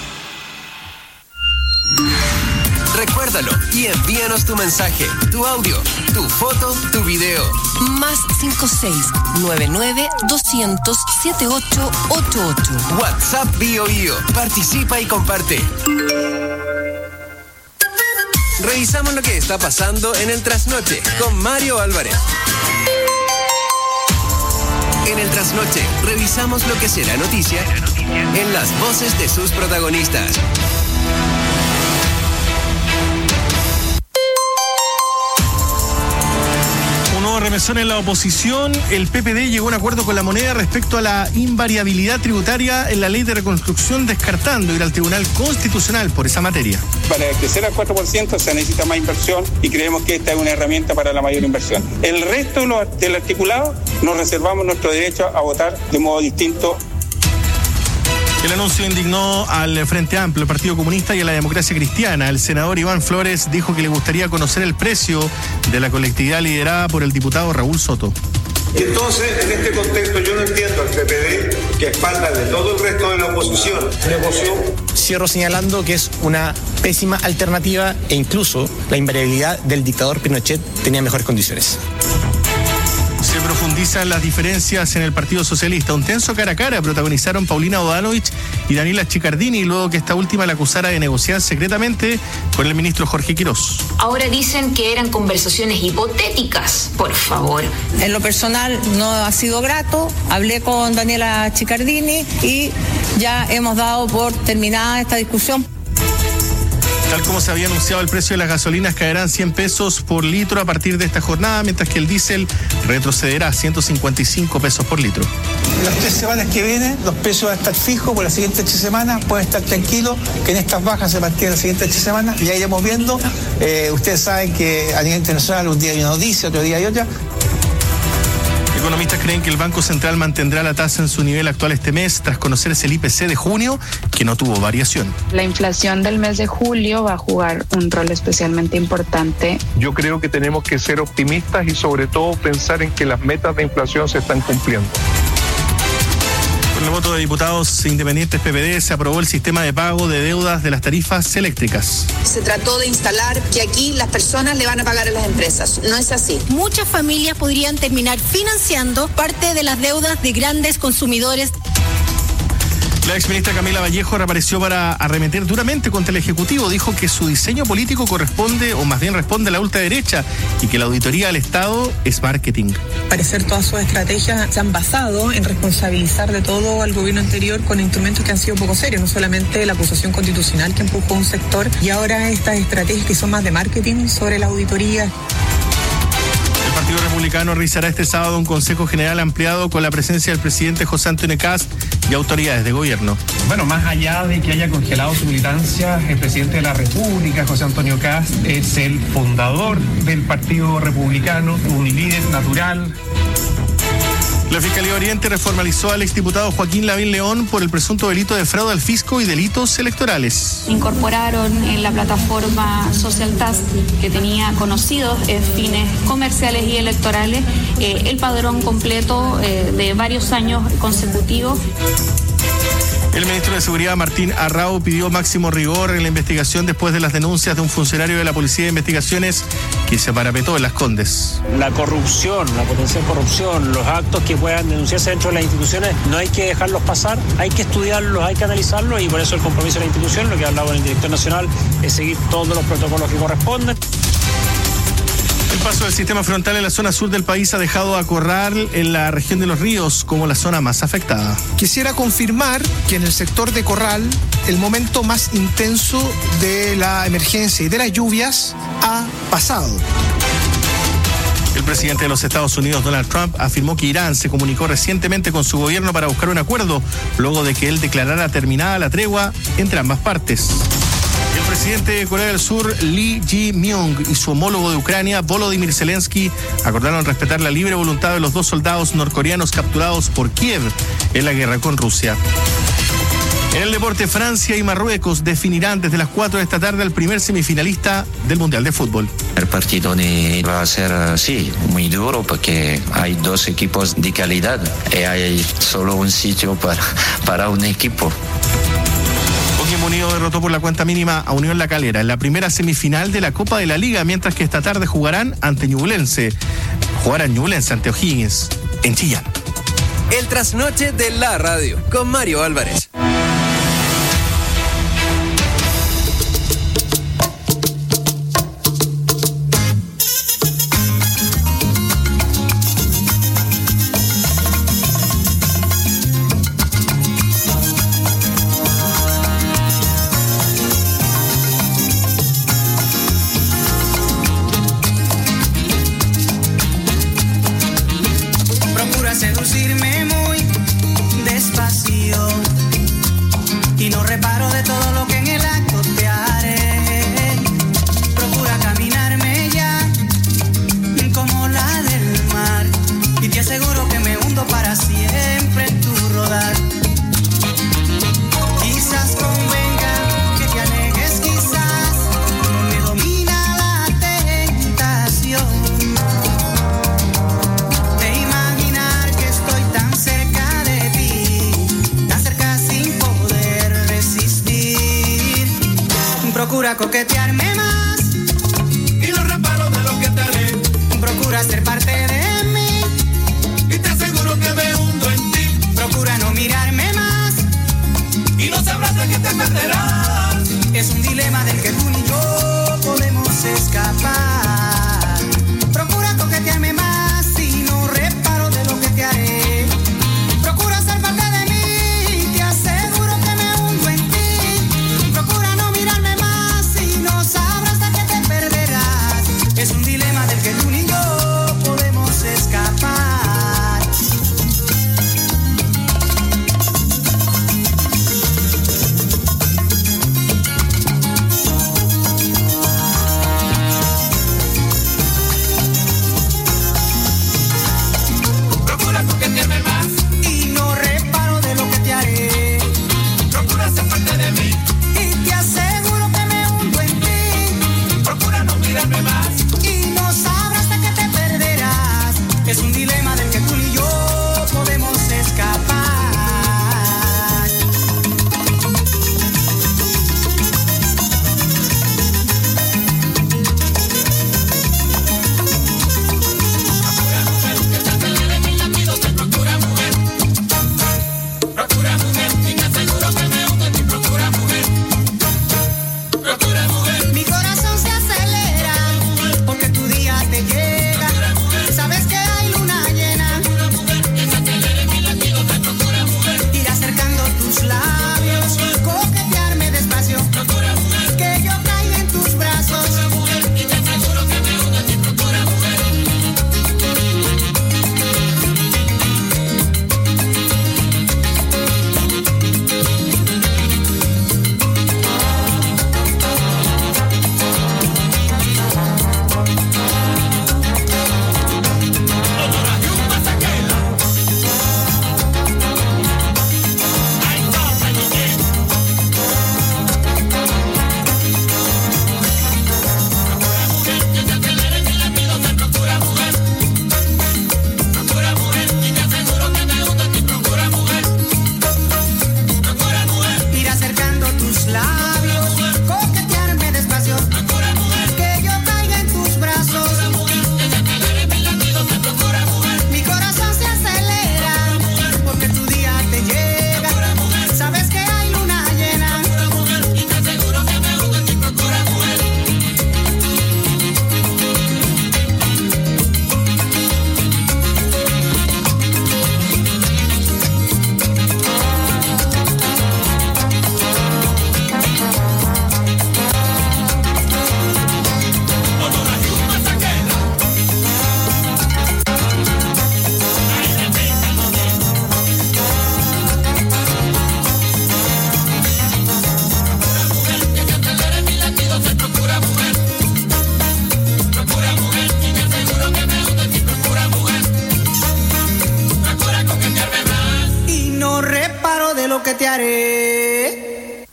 Recuérdalo y envíanos tu mensaje, tu audio, tu foto, tu video. Más cinco seis nueve nueve doscientos setenta y ocho ochenta y ocho. WhatsApp Bio Bio. Participa y comparte. Revisamos lo que está pasando en el Trasnoche con Mario Álvarez. En el Trasnoche revisamos lo que será noticia en las voces de sus protagonistas. Remesón en la oposición, el P P D llegó a un acuerdo con la moneda respecto a la invariabilidad tributaria en la ley de reconstrucción, descartando ir al Tribunal Constitucional por esa materia. Para crecer al cuatro por ciento se necesita más inversión y creemos que esta es una herramienta para la mayor inversión. El resto de lo, del articulado nos reservamos nuestro derecho a votar de modo distinto. El anuncio indignó al Frente Amplio, al Partido Comunista y a la Democracia Cristiana. El senador Iván Flores dijo que le gustaría conocer el precio de la colectividad liderada por el diputado Raúl Soto. Y entonces, en este contexto, yo no entiendo al P P D, que a espaldas de todo el resto de la oposición negoció. Cierro señalando que es una pésima alternativa e incluso la invariabilidad del dictador Pinochet tenía mejores condiciones. Se profundizan las diferencias en el Partido Socialista. Un tenso cara a cara protagonizaron Paulina Bodanovich y Daniela Chicardini, luego que esta última la acusara de negociar secretamente con el ministro Jorge Quirós. Ahora dicen que eran conversaciones hipotéticas. Por favor. En lo personal no ha sido grato. Hablé con Daniela Chicardini y ya hemos dado por terminada esta discusión. Tal como se había anunciado, el precio de las gasolinas caerán cien pesos por litro a partir de esta jornada, mientras que el diésel retrocederá a ciento cincuenta y cinco pesos por litro. En las tres semanas que vienen, los precios van a estar fijos por las siguientes tres semanas. Pueden estar tranquilos que en estas bajas se mantienen las siguientes tres semanas. Ya iremos viendo. Eh, ustedes saben que a nivel internacional un día hay una noticia, otro día hay otra. Economistas creen que el Banco Central mantendrá la tasa en su nivel actual este mes tras conocerse el I P C de junio, que no tuvo variación. La inflación del mes de julio va a jugar un rol especialmente importante. Yo creo que tenemos que ser optimistas y sobre todo pensar en que las metas de inflación se están cumpliendo. Con el voto de diputados independientes P P D se aprobó el sistema de pago de deudas de las tarifas eléctricas. Se trató de instalar que aquí las personas le van a pagar a las empresas. No es así. Muchas familias podrían terminar financiando parte de las deudas de grandes consumidores. La exministra Camila Vallejo reapareció para arremeter duramente contra el Ejecutivo. Dijo que su diseño político corresponde, o más bien responde a la ultraderecha, y que la auditoría al Estado es marketing. Al parecer todas sus estrategias se han basado en responsabilizar de todo al gobierno anterior con instrumentos que han sido poco serios, no solamente la acusación constitucional que empujó un sector y ahora estas estrategias que son más de marketing sobre la auditoría. El Partido Republicano realizará este sábado un Consejo General ampliado con la presencia del presidente José Antonio Kast y autoridades de gobierno. Bueno, más allá de que haya congelado su militancia, el presidente de la República, José Antonio Kast, es el fundador del Partido Republicano, un líder natural. La Fiscalía Oriente reformalizó al exdiputado Joaquín Lavín León por el presunto delito de fraude al fisco y delitos electorales. Incorporaron en la plataforma Social Task, que tenía conocidos eh, fines comerciales y electorales, eh, el padrón completo eh, de varios años consecutivos. El ministro de Seguridad, Martín Arrau, pidió máximo rigor en la investigación después de las denuncias de un funcionario de la Policía de Investigaciones que se parapetó en Las Condes. La corrupción, la potencial corrupción, los actos que puedan denunciarse dentro de las instituciones, no hay que dejarlos pasar, hay que estudiarlos, hay que analizarlos, y por eso el compromiso de la institución, lo que ha hablado el director nacional, es seguir todos los protocolos que corresponden. El paso del sistema frontal en la zona sur del país ha dejado a Corral en la región de Los Ríos como la zona más afectada. Quisiera confirmar que en el sector de Corral el momento más intenso de la emergencia y de las lluvias ha pasado. El presidente de los Estados Unidos, Donald Trump, afirmó que Irán se comunicó recientemente con su gobierno para buscar un acuerdo luego de que él declarara terminada la tregua entre ambas partes. El presidente de Corea del Sur, Lee Jae-myung, y su homólogo de Ucrania, Volodymyr Zelensky, acordaron respetar la libre voluntad de los dos soldados norcoreanos capturados por Kiev en la guerra con Rusia. En el deporte, Francia y Marruecos definirán desde las cuatro de esta tarde al primer semifinalista del Mundial de Fútbol. El partido va a ser, sí, muy duro porque hay dos equipos de calidad y hay solo un sitio para, para un equipo. Coquimbo Unido derrotó por la cuenta mínima a Unión La Calera en la primera semifinal de la Copa de la Liga, mientras que esta tarde jugarán ante Ñublense. Jugarán Ñublense ante O'Higgins en Chillán. El trasnoche de la radio con Mario Álvarez. Seducirme muy despacio y no reparo de todo lo que en el acto te haré. Procura caminarme ya como la del mar y te aseguro que me hundo para siempre en tu rodar. Quizás convenga que te alejes, quizás me domina la tentación. Procura coquetearme más y no reparo de lo que te haré. Procura ser parte de mí y te aseguro que me hundo en ti. Procura no mirarme más y no sabrás de qué te perderás. Es un dilema del que tú ni yo podemos escapar. Procura coquetearme más y no reparo de lo que te haré. Procura ser parte de mí y te aseguro que me hundo en ti. Procura no mirarme más. No sabes lo que te haré.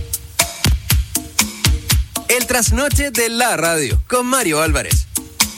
El trasnoche de la radio con Mario Álvarez.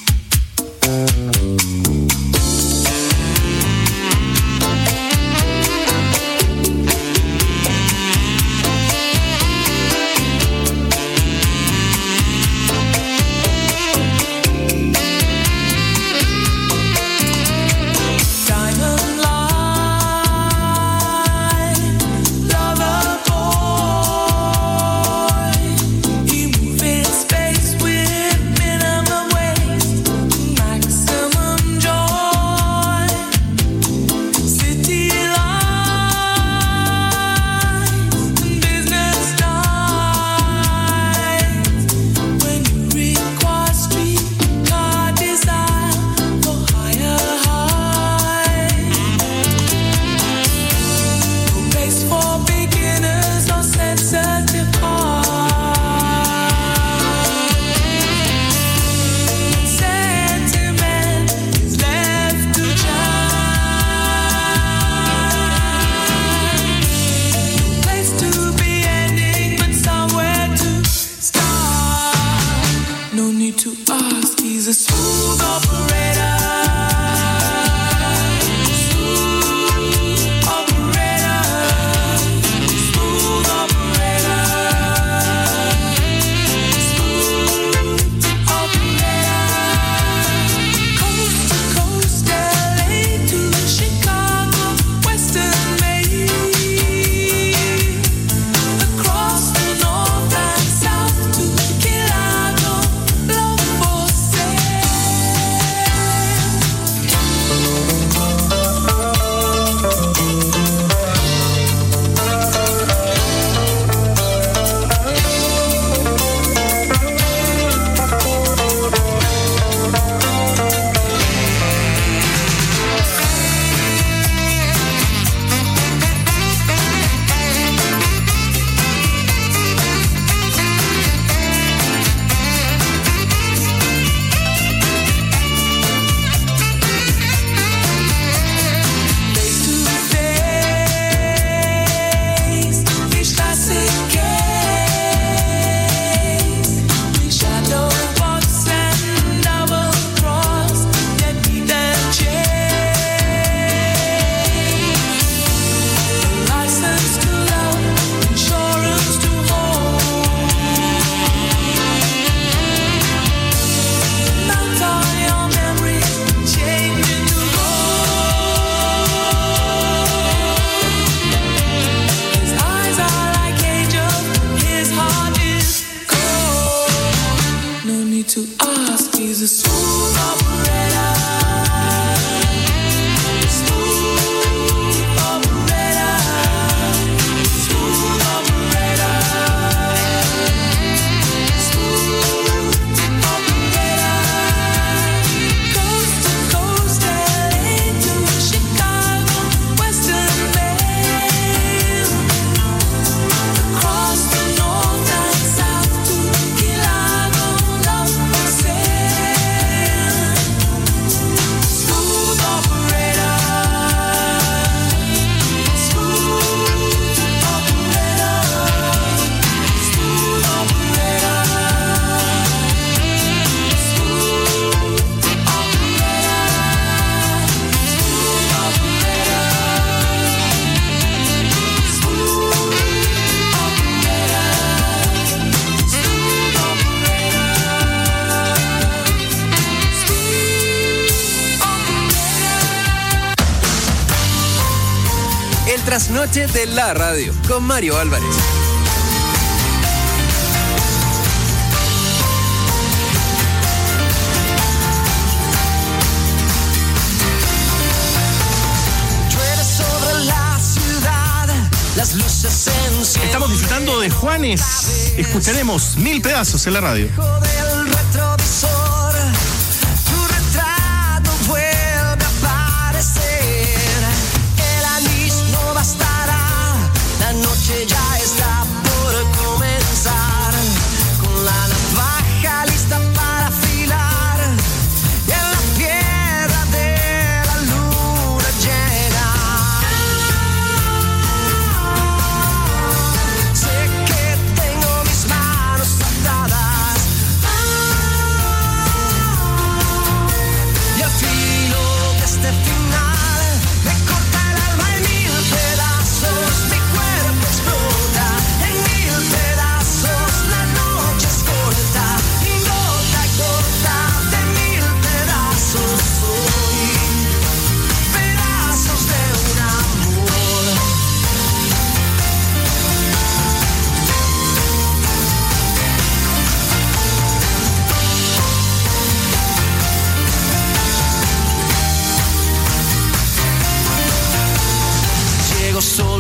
Trasnoche de la radio con Mario Álvarez. Llueve sobre la ciudad, las luces se encienden. Estamos disfrutando de Juanes. Escucharemos Mil Pedazos en la radio. Del retrovisor, tu retrato vuelve a aparecer. El anís no bastará, la noche ya está por comenzar. Con la navaja lista para afilar, y en la piedra de la luna llena.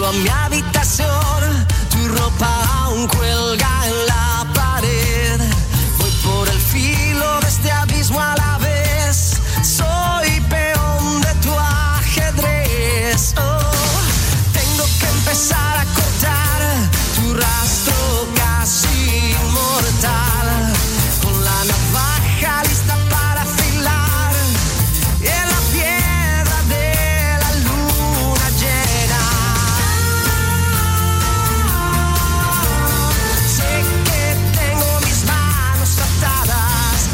a mi habitación, tu ropa aún cuelga en la pared. Voy por el filo de este abismo a la vez, soy peón de tu ajedrez. Oh, tengo que empezar a cortar tu rastro casi inmortal, con la navaja lista para afilar en la piedra de la luna llena. Sé que tengo mis manos atadas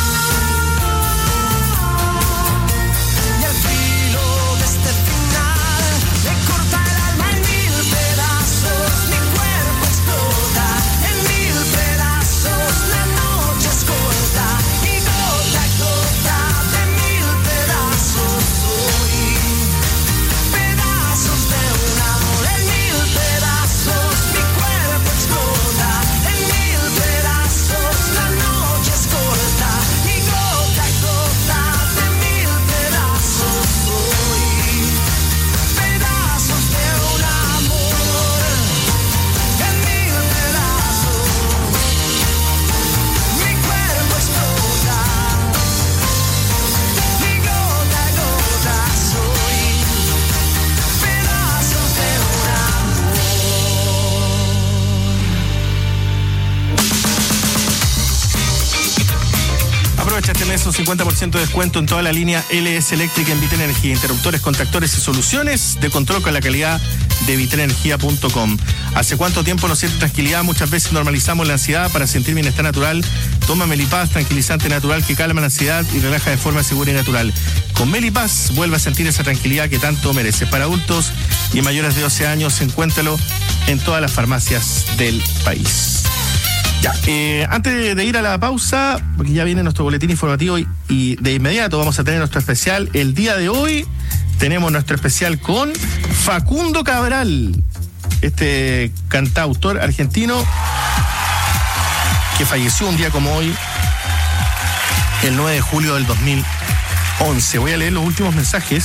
y al filo de este final me corta el alma en mil pedazos, mi cuerpo explota en mil pedazos, la noche es corta y gota a gota de mil pedazos soy, pedazos de un amor en mil pedazos, mi cuerpo explota en mil pedazos, la noche es corta y gota a gota de mil pedazos soy, pedazos de un amor en mil pedazos, mi cuerpo explota y gota a gota soy, pedazos de un amor. Aprovecha este mes un cincuenta por ciento de descuento en toda la línea L S Eléctrica en Vitenergía. Interruptores, contactores y soluciones de control con la calidad de vitenergía punto com. ¿Hace cuánto tiempo nos siente tranquilidad? Muchas veces normalizamos la ansiedad. Para sentir bienestar natural, toma Melipaz, tranquilizante natural que calma la ansiedad y relaja de forma segura y natural. Con Melipaz vuelve a sentir esa tranquilidad que tanto mereces. Para adultos y mayores de doce años, encuéntralo en todas las farmacias del país. Ya, eh, antes de, de ir a la pausa, porque ya viene nuestro boletín informativo y, y de inmediato vamos a tener nuestro especial. El día de hoy tenemos nuestro especial con Facundo Cabral, este cantautor argentino que falleció un día como hoy, el nueve de julio del dos mil once. Voy a leer los últimos mensajes.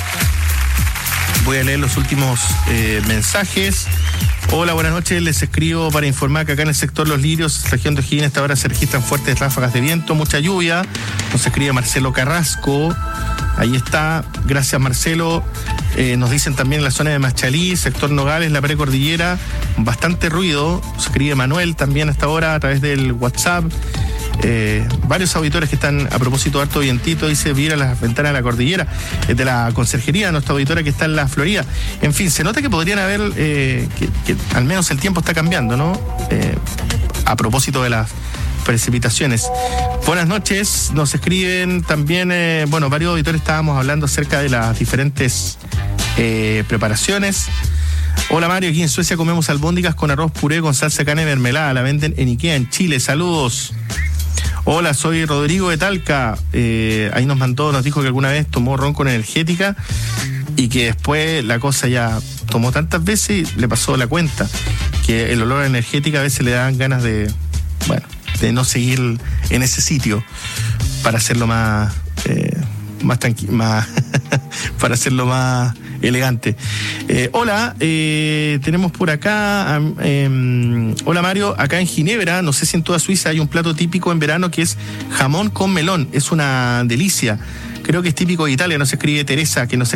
Voy a leer los últimos eh, mensajes. Hola, buenas noches. Les escribo para informar que acá en el sector Los Lirios, región de O'Higgins, esta hora se registran fuertes ráfagas de viento, mucha lluvia. Nos escribe Marcelo Carrasco. Ahí está. Gracias, Marcelo. Eh, nos dicen también en la zona de Machalí, sector Nogales, la precordillera, bastante ruido. Nos escribe Manuel también a esta hora a través del WhatsApp. Eh, varios auditores que están a propósito de harto vientito, dice, viera las ventanas de la cordillera, es de la conserjería, nuestra auditora que está en la Florida. En fin, se nota que podrían haber, eh, que, que al menos el tiempo está cambiando, ¿no? Eh, a propósito de las precipitaciones. Buenas noches, nos escriben también, eh, bueno, varios auditores estábamos hablando acerca de las diferentes eh, preparaciones. Hola Mario, aquí en Suecia comemos albóndigas con arroz puré con salsa de carne y mermelada, la venden en Ikea en Chile, saludos. Hola, soy Rodrigo de Talca. Eh, ahí nos mandó, nos dijo que alguna vez tomó ron con energética y que después la cosa ya tomó tantas veces y le pasó la cuenta. Que el olor a energética a veces le dan ganas de, bueno, de no seguir en ese sitio para hacerlo más, eh, más tranquilo, más para hacerlo más elegante. Eh, hola, eh, tenemos por acá, eh, hola Mario, acá en Ginebra, no sé si en toda Suiza hay un plato típico en verano que es jamón con melón, es una delicia. Creo que es típico de Italia, nos escribe Teresa, que nos